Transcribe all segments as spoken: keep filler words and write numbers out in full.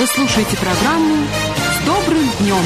Вы слушаете программу «С добрым днем».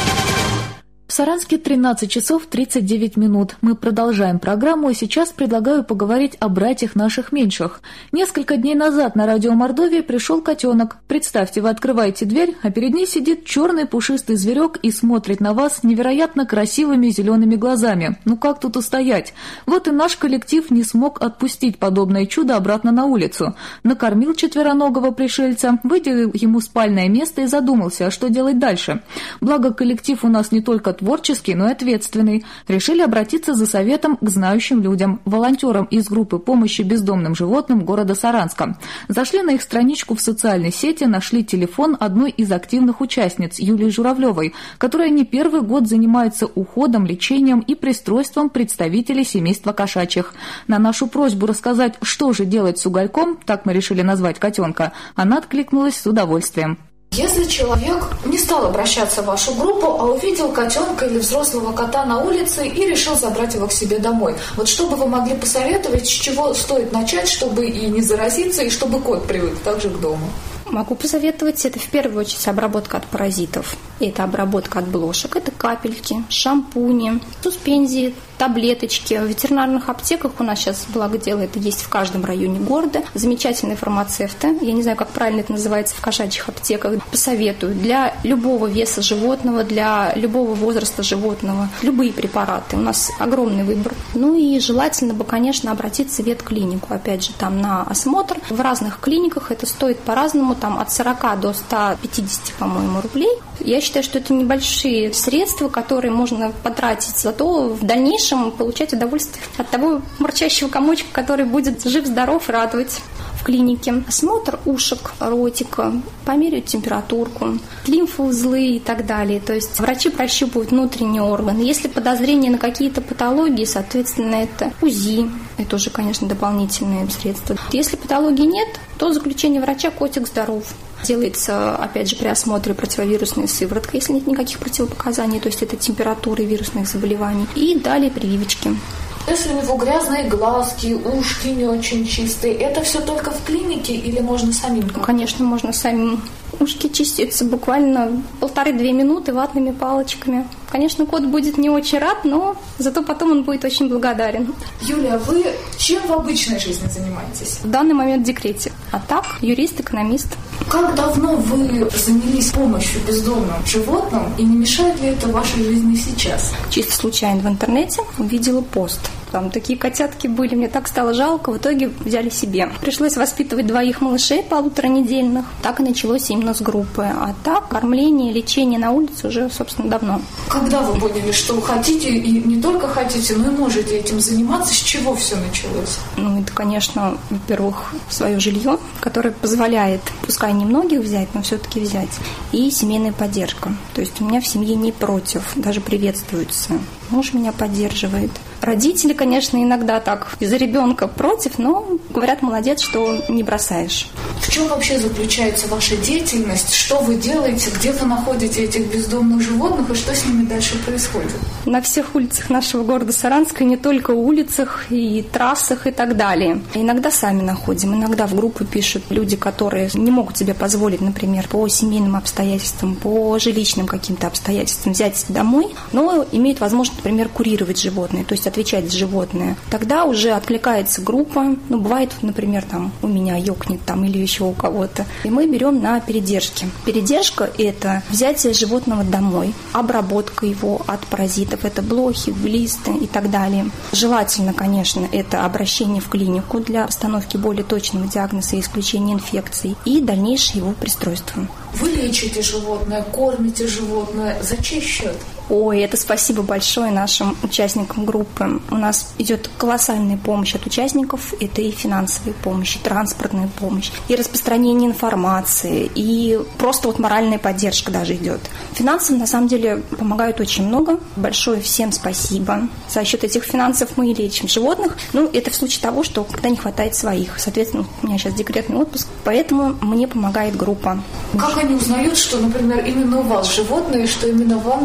В Саранске тринадцать часов тридцать девять минут. Мы продолжаем программу, и сейчас предлагаю поговорить о братьях наших меньших. Несколько дней назад на радио Мордовии пришел котенок. Представьте, вы открываете дверь, а перед ней сидит черный пушистый зверек и смотрит на вас невероятно красивыми зелеными глазами. Ну как тут устоять? Вот и наш коллектив не смог отпустить подобное чудо обратно на улицу. Накормил четвероногого пришельца, выделил ему спальное место и задумался, а что делать дальше. Благо коллектив у нас не только творческий, но и ответственный. Решили обратиться за советом к знающим людям, волонтерам из группы помощи бездомным животным города Саранска. Зашли на их страничку в социальной сети, нашли телефон одной из активных участниц, Юлии Журавлевой, которая не первый год занимается уходом, лечением и пристройством представителей семейства кошачьих. На нашу просьбу рассказать, что же делать с угольком, так мы решили назвать котенка, она откликнулась с удовольствием. Если человек не стал обращаться в вашу группу, а увидел котенка или взрослого кота на улице и решил забрать его к себе домой, вот что бы вы могли посоветовать, с чего стоит начать, чтобы и не заразиться, и чтобы кот привык также к дому? Могу посоветовать, это в первую очередь обработка от паразитов. Это обработка от блошек, это капельки, шампуни, суспензии, таблеточки. В ветеринарных аптеках у нас сейчас, благо дело, это есть в каждом районе города. Замечательные фармацевты, я не знаю, как правильно это называется в кошачьих аптеках, посоветую для любого веса животного, для любого возраста животного, любые препараты. У нас огромный выбор. Ну и желательно бы, конечно, обратиться в ветклинику. Опять же, там на осмотр. В разных клиниках это стоит по-разному, там от сорока до ста пятидесяти, по-моему, рублей. Я считаю, что это небольшие средства, которые можно потратить, зато в дальнейшем получать удовольствие от того мурчащего комочка, который будет жив-здоров и радовать в клинике. Осмотр ушек, ротика, померяют температурку, лимфоузлы и так далее. То есть врачи прощупывают внутренние органы. Если подозрение на какие-то патологии, соответственно, это УЗИ. Это уже, конечно, дополнительные средства. Если патологии нет, то заключение врача котик здоров. Делается, опять же, при осмотре противовирусная сыворотка, если нет никаких противопоказаний, то есть это температура и вирусных заболеваний. И далее прививочки. Если у него грязные глазки, ушки не очень чистые, это все только в клинике или можно самим? Конечно, можно самим. Ушки чистятся буквально полторы-две минуты ватными палочками. Конечно, кот будет не очень рад, но зато потом он будет очень благодарен. Юлия, вы чем в обычной жизни занимаетесь? В данный момент в декрете. А так, юрист, экономист. Как давно вы занялись помощью бездомным животным, и не мешает ли это вашей жизни сейчас? Чисто случайно в интернете увидела пост. Там такие котятки были, мне так стало жалко, в итоге взяли себе. Пришлось воспитывать двоих малышей полуторанедельных. Так и началось именно с группы. А так, кормление, лечение на улице уже, собственно, давно. Когда вы поняли, что вы хотите, и не только хотите, но и можете этим заниматься, с чего все началось? Ну, это, конечно, во-первых, свое жилье, которое позволяет, пускай немногих взять, но все-таки взять. И семейная поддержка. То есть у меня в семье не против, даже приветствуется. Муж меня поддерживает. Родители, конечно, иногда так из-за ребенка против, но говорят, молодец, что не бросаешь. В чем вообще заключается ваша деятельность? Что вы делаете? Где вы находите этих бездомных животных? И что с ними дальше происходит? На всех улицах нашего города Саранска, не только улицах и трассах и так далее. Иногда сами находим, иногда в группу пишут люди, которые не могут себе позволить, например, по семейным обстоятельствам, по жилищным каким-то обстоятельствам взять домой, но имеют возможность, например, курировать животное, то есть отвечать за животное. Тогда уже откликается группа, ну, бывает, например, там у меня ёкнет там или еще у кого-то, и мы берем на передержки. Передержка – это взятие животного домой, обработка его от паразитов, это блохи, глисты и так далее. Желательно, конечно, это обращение в клинику для постановки более точного диагноза и исключения инфекций и дальнейшее его пристройство. Вы лечите животное, кормите животное. За чей счет? Ой, это спасибо большое нашим участникам группы. У нас идет колоссальная помощь от участников. Это и финансовая помощь, и транспортная помощь, и распространение информации, и просто вот моральная поддержка даже идет. Финансово, на самом деле, помогают очень много. Большое всем спасибо. За счет этих финансов мы лечим животных. Ну, это в случае того, что когда не хватает своих. Соответственно, у меня сейчас декретный отпуск, поэтому мне помогает группа. Как они узнают, что, например, именно у вас животные, что именно вам не хватает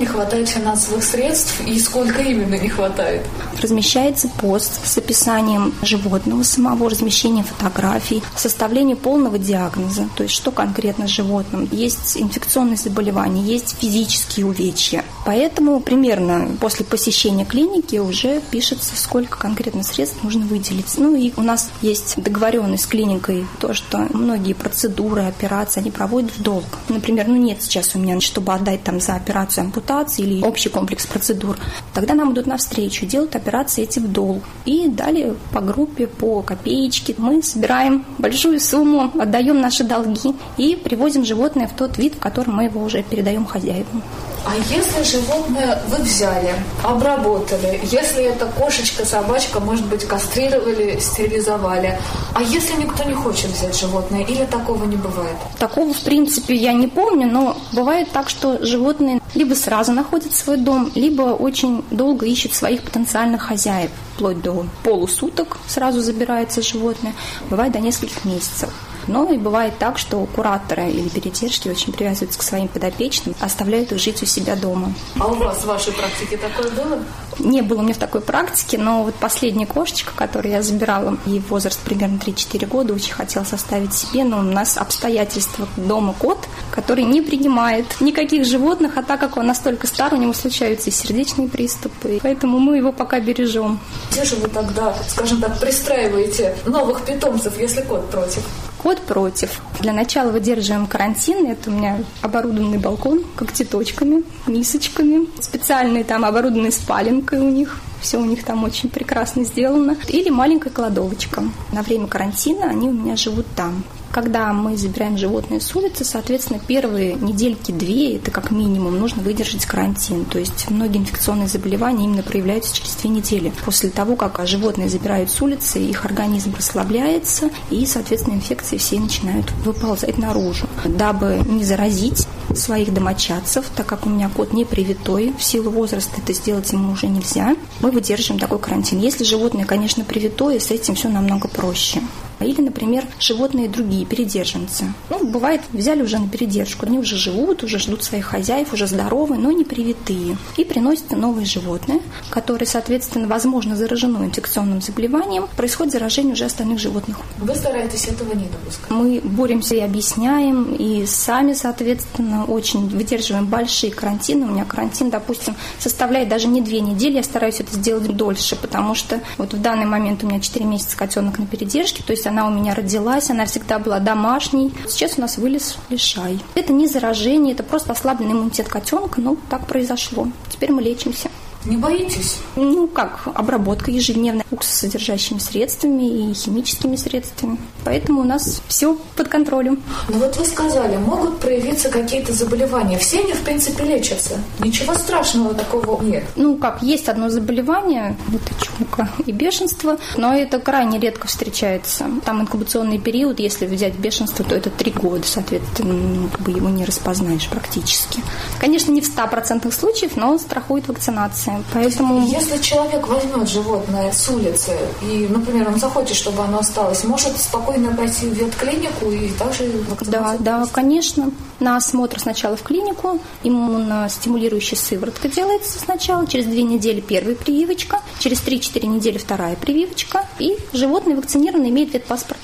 хватает финансовых средств и сколько именно не хватает? Размещается пост с описанием животного самого, размещение фотографий, составление полного диагноза, то есть что конкретно с животным. Есть инфекционные заболевания, есть физические увечья. Поэтому примерно после посещения клиники уже пишется, сколько конкретно средств нужно выделить. Ну и у нас есть договоренность с клиникой, то, что многие процедуры, операции, они проводят в долг. Например, ну нет сейчас у меня, чтобы отдать там за операцию ампутации или общий комплекс процедур. Тогда нам идут навстречу, делают операции эти в долг. И далее по группе, по копеечке мы собираем большую сумму, отдаем наши долги и привозим животное в тот вид, в котором мы его уже передаем хозяевам. А если животное вы взяли, обработали, если это кошечка, собачка, может быть, кастрировали, стерилизовали, а если никто не хочет взять животное, или такого не бывает? Такого, в принципе, я не помню, но бывает так, что животные либо сразу находят свой дом, либо очень долго ищут своих потенциальных хозяев, вплоть до полусуток сразу забирается животное, бывает до нескольких месяцев. Но и бывает так, что кураторы или передержки очень привязываются к своим подопечным, оставляют их жить у себя дома. А у вас в вашей практике такое было? Не было у меня в такой практике, но вот последняя кошечка, которую я забирала, ей возраст примерно три-четыре года, очень хотела составить себе, но у нас обстоятельства дома кот, который не принимает никаких животных, а так как он настолько стар, у него случаются и сердечные приступы, поэтому мы его пока бережем. Где же вы тогда, скажем так, пристраиваете новых питомцев, если кот против? Кот против. Для начала выдерживаем карантин. Это у меня оборудованный балкон когтеточками, мисочками. Специальные там оборудованные спаленкой у них. Все у них там очень прекрасно сделано. Или маленькая кладовочка. На время карантина они у меня живут там. Когда мы забираем животное с улицы, соответственно, первые недельки-две, это как минимум, нужно выдержать карантин. То есть многие инфекционные заболевания именно проявляются через две недели. После того, как животные забирают с улицы, их организм расслабляется, и, соответственно, инфекции все начинают выползать наружу. Дабы не заразить своих домочадцев, так как у меня кот не привитой, в силу возраста это сделать ему уже нельзя, мы выдерживаем такой карантин. Если животное, конечно, привитое, с этим все намного проще. Или, например, животные другие, передержанцы. Ну, бывает, взяли уже на передержку, они уже живут, уже ждут своих хозяев, уже здоровые, но не привитые. И приносят новые животные, которые, соответственно, возможно, заражены инфекционным заболеванием. Происходит заражение уже остальных животных. Вы стараетесь этого не допускать? Мы боремся и объясняем, и сами, соответственно, очень выдерживаем большие карантины. У меня карантин, допустим, составляет даже не две недели, я стараюсь это сделать дольше, потому что вот в данный момент у меня четыре месяца котенок на передержке, то есть она у меня родилась, она всегда была домашней. Сейчас у нас вылез лишай. Это не заражение, это просто ослабленный иммунитет котенка, но так произошло. Теперь мы лечимся. Не боитесь? Ну, как, обработка ежедневная уксусодержащими средствами и химическими средствами. Поэтому у нас все под контролем. Ну вот вы сказали, могут проявиться какие-то заболевания. Все они, в принципе, лечатся. Ничего страшного такого нет. Ну, как, есть одно заболевание, это чумка и бешенство, но это крайне редко встречается. Там инкубационный период, если взять бешенство, то это три года, соответственно, ну, как бы его не распознаешь практически. Конечно, не в ста процентах случаев, но страхует вакцинация. Поэтому... Если человек возьмет животное с улицы и, например, он захочет, чтобы оно осталось, может спокойно пойти в ветклинику и также вакцинацию? Да, да, конечно. На осмотр сначала в клинику, иммуностимулирующая сыворотка делается сначала, через две недели первая прививочка, через три-четыре недели вторая прививочка, и животное вакцинировано имеет ветпаспорт.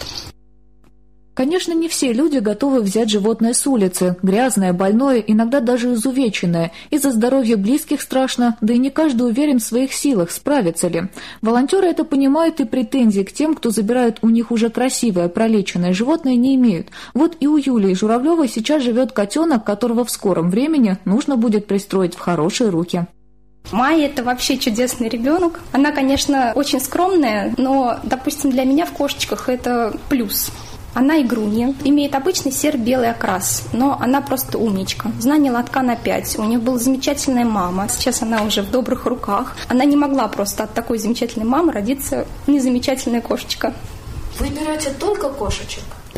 Конечно, не все люди готовы взять животное с улицы. Грязное, больное, иногда даже изувеченное. И за здоровье близких страшно, да и не каждый уверен в своих силах, справится ли. Волонтеры это понимают и претензий к тем, кто забирает у них уже красивое, пролеченное животное, не имеют. Вот и у Юлии Журавлевой сейчас живет котенок, которого в скором времени нужно будет пристроить в хорошие руки. Майя – это вообще чудесный ребенок. Она, конечно, очень скромная, но, допустим, для меня в кошечках это плюс. Она игрунья, имеет обычный серо-белый окрас, но она просто умничка. Знание лотка на пять. У нее была замечательная мама. Сейчас она уже в добрых руках. Она не могла просто от такой замечательной мамы родиться незамечательная кошечка. Вы берете только кошечек?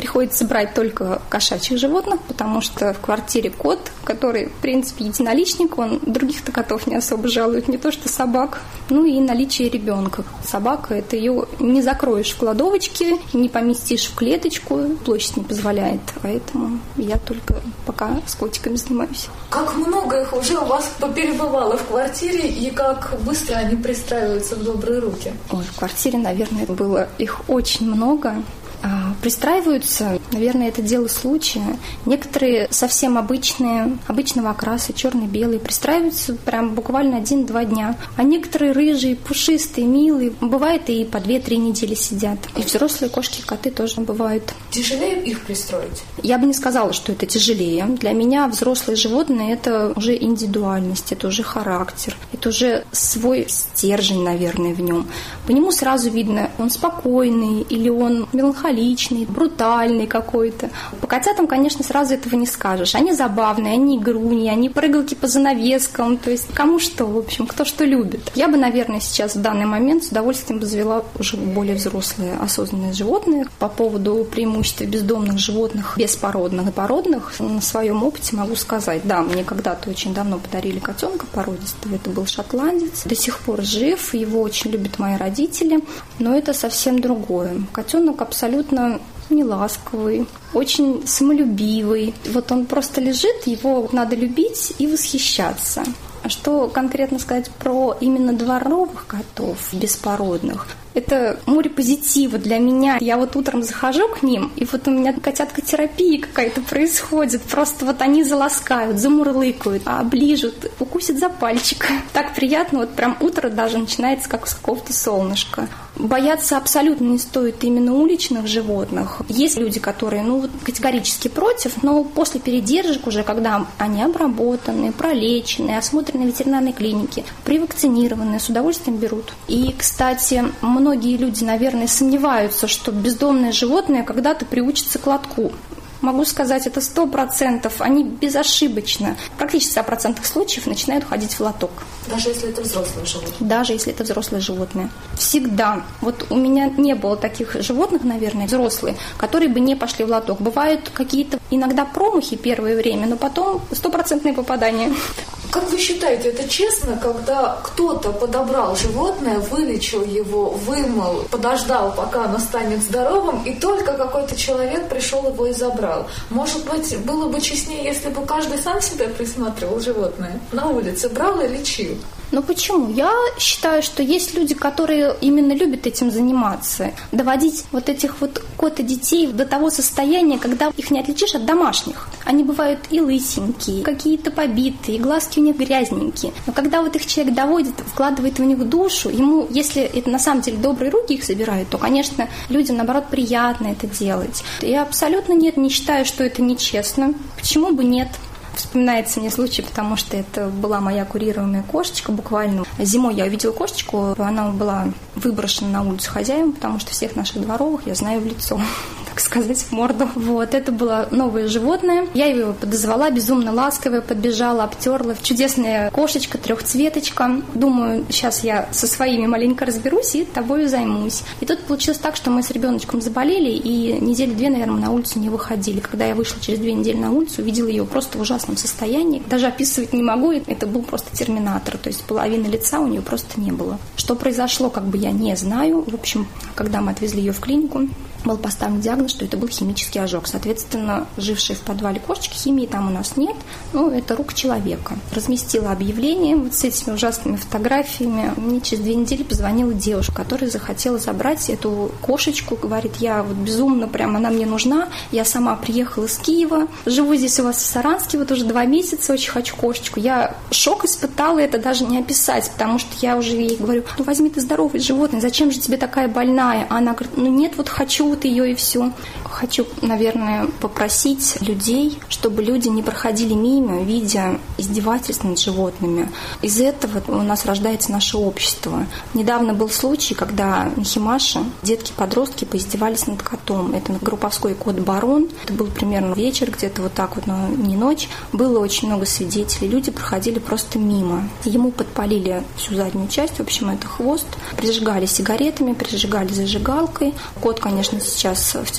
приходится брать только кошачьих животных, потому что в квартире кот, который, в принципе, единоличник, он других-то котов не особо жалует, не то что собак. Ну и наличие ребенка. Собака, это ее не закроешь в кладовочке, не поместишь в клеточку, площадь не позволяет, поэтому я только пока с котиками занимаюсь. Как много их уже у вас поперебывало в квартире и как быстро они пристраиваются в добрые руки? Ой, в квартире, наверное, было их очень много. Пристраиваются, наверное, это дело случая. Некоторые совсем обычные, обычного окраса, черно-белые, пристраиваются прям буквально один-два дня. А некоторые рыжие, пушистые, милые, бывает и по две-три недели сидят. И взрослые кошки и коты тоже бывают. Тяжелее их пристроить? Я бы не сказала, что это тяжелее. Для меня взрослые животные – это уже индивидуальность, это уже характер, это уже свой стержень, наверное, в нем. По нему сразу видно, он спокойный или он меланхоличный, личный, брутальный какой-то. По котятам, конечно, сразу этого не скажешь. Они забавные, они игруни, они прыгалки по занавескам, то есть кому что, в общем, кто что любит. Я бы, наверное, сейчас в данный момент с удовольствием бы завела уже более взрослые, осознанные животные. По поводу преимущества бездомных животных, беспородных и породных, на своем опыте могу сказать, да, мне когда-то очень давно подарили котенка породистого, это был шотландец, до сих пор жив, его очень любят мои родители, но это совсем другое. Котенок абсолютно неласковый, очень самолюбивый. Вот он просто лежит, его надо любить и восхищаться. А что конкретно сказать про именно дворовых котов, беспородных? Это море позитива для меня. Я вот утром захожу к ним, и вот у меня котятка-терапия какая-то происходит. Просто вот они заласкают, замурлыкают, оближут, укусят за пальчик. Так приятно, вот прям утро даже начинается как с какого-то солнышка. Бояться абсолютно не стоит именно уличных животных. Есть люди, которые ну, вот категорически против, но после передержек уже, когда они обработаны, пролечены, осмотрены в ветеринарной клинике, привакцинированы, с удовольствием берут. И, кстати, многие люди, наверное, сомневаются, что бездомное животное когда-то приучится к лотку. Могу сказать, это сто процентов, они безошибочно, практически в ста процентах случаев начинают ходить в лоток. Даже если это взрослое животное? Даже если это взрослое животное. Всегда. Вот у меня не было таких животных, наверное, взрослые, которые бы не пошли в лоток. Бывают какие-то иногда промахи первое время, но потом стопроцентное попадание. Как вы считаете, это честно, когда кто-то подобрал животное, вылечил его, вымыл, подождал, пока оно станет здоровым, и только какой-то человек пришел его и забрал? Может быть, было бы честнее, если бы каждый сам себя присматривал животное на улице, брал и лечил? Ну почему? Я считаю, что есть люди, которые именно любят этим заниматься. Доводить вот этих вот кот и детей до того состояния, когда их не отличишь от домашних. Они бывают и лысенькие, какие-то побитые, и глазки у них грязненькие. Но когда вот их человек доводит, вкладывает в них душу, ему, если это на самом деле добрые руки их собирают, то, конечно, людям, наоборот, приятно это делать. Я абсолютно нет, не считаю, что это нечестно. Почему бы нет? Вспоминается мне случай, потому что это была моя курируемая кошечка буквально. Зимой я увидела кошечку, она была выброшена на улицу хозяевам, потому что всех наших дворовых я знаю в лицо, так сказать, в морду. Вот, это было новое животное. Я его подозвала, безумно ласковая, подбежала, обтерла. Чудесная кошечка, трехцветочка. Думаю, сейчас я со своими маленько разберусь и тобою займусь. И тут получилось так, что мы с ребеночком заболели, и недели две, наверное, на улицу не выходили. Когда я вышла через две недели на улицу, увидела ее просто в ужасном состоянии. Даже описывать не могу, это был просто терминатор, то есть половины лица у нее просто не было. Что произошло, как бы я не знаю. В общем, когда мы отвезли ее в клинику, был поставлен диагноз, что это был химический ожог. Соответственно, жившие в подвале кошечки, химии там у нас нет, но это рук человека. Разместила объявление вот с этими ужасными фотографиями. Мне через две недели позвонила девушка, которая захотела забрать эту кошечку. Говорит, я вот безумно, прям она мне нужна. Я сама приехала из Киева, живу здесь у вас в Саранске, вот уже два месяца, очень хочу кошечку. Я шок испытала, это даже не описать, потому что я уже ей говорю, ну возьми ты здоровое животное, зачем же тебе такая больная? А она говорит, ну нет, вот хочу ее и все. Хочу, наверное, попросить людей, чтобы люди не проходили мимо, видя издевательств над животными. Из этого у нас рождается наше общество. Недавно был случай, когда на Химаше детки-подростки поиздевались над котом. Это групповской кот Барон. Это был примерно вечер, где-то вот так вот, но не ночь. Было очень много свидетелей. Люди проходили просто мимо. Ему подпалили всю заднюю часть, в общем, это хвост. Прижигали сигаретами, прижигали зажигалкой. Кот, конечно, сейчас в тяжелом состоянии.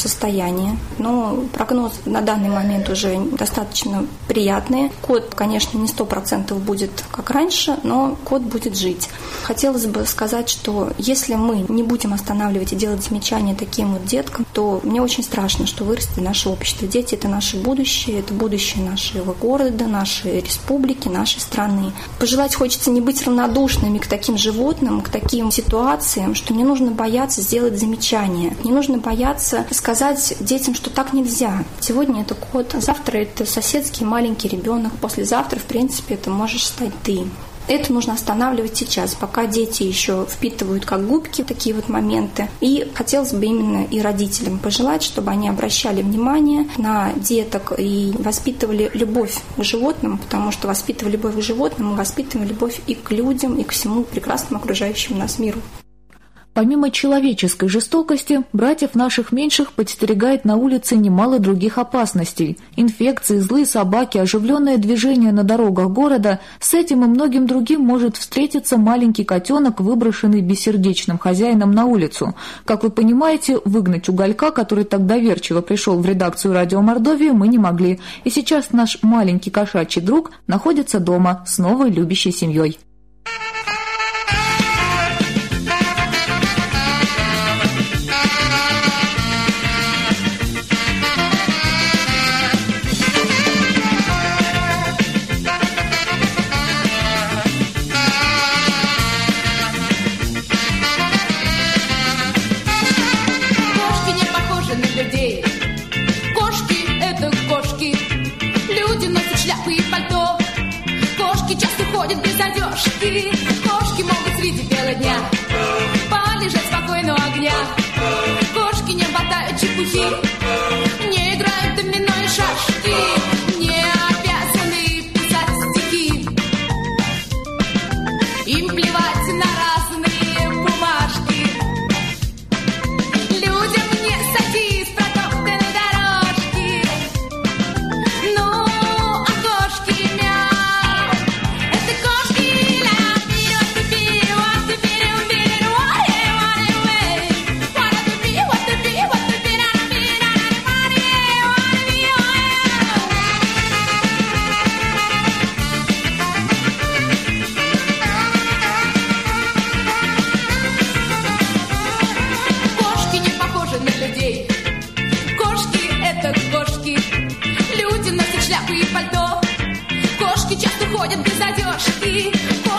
состояние, но прогноз на данный момент уже достаточно приятный. Кот, конечно, не сто процентов будет как раньше, но кот будет жить. Хотелось бы сказать, что если мы не будем останавливать и делать замечания таким вот деткам, то мне очень страшно, что вырастет наше общество. Дети – это наше будущее, это будущее нашего города, нашей республики, нашей страны. Пожелать хочется не быть равнодушными к таким животным, к таким ситуациям, что не нужно бояться сделать замечания, не нужно бояться сказать детям, что так нельзя. Сегодня это кот, завтра это соседский маленький ребенок, послезавтра, в принципе, это можешь стать ты. Это нужно останавливать сейчас, пока дети еще впитывают как губки такие вот моменты. И хотелось бы именно и родителям пожелать, чтобы они обращали внимание на деток и воспитывали любовь к животным, потому что воспитывая любовь к животным, мы воспитываем любовь и к людям, и к всему прекрасному окружающему нас миру. Помимо человеческой жестокости, братьев наших меньших подстерегает на улице немало других опасностей. Инфекции, злые собаки, оживленное движение на дорогах города – с этим и многим другим может встретиться маленький котенок, выброшенный бессердечным хозяином на улицу. Как вы понимаете, выгнать уголька, который так доверчиво пришел в редакцию «Радио Мордовия», мы не могли. И сейчас наш маленький кошачий друг находится дома с новой любящей семьей. Кошки могут среди бела дня полежать спокойно у огня. Кошки не болтают чепухи, не играют в домино и шашки, не обязаны писать стихи. Им плевать на разные бумажки. Людям не сойти с протоптанной дорожки. Ну, а кошки мяу. Это кошки. Люди носят шляпы и пальто. Кошки часто ходят без одежки.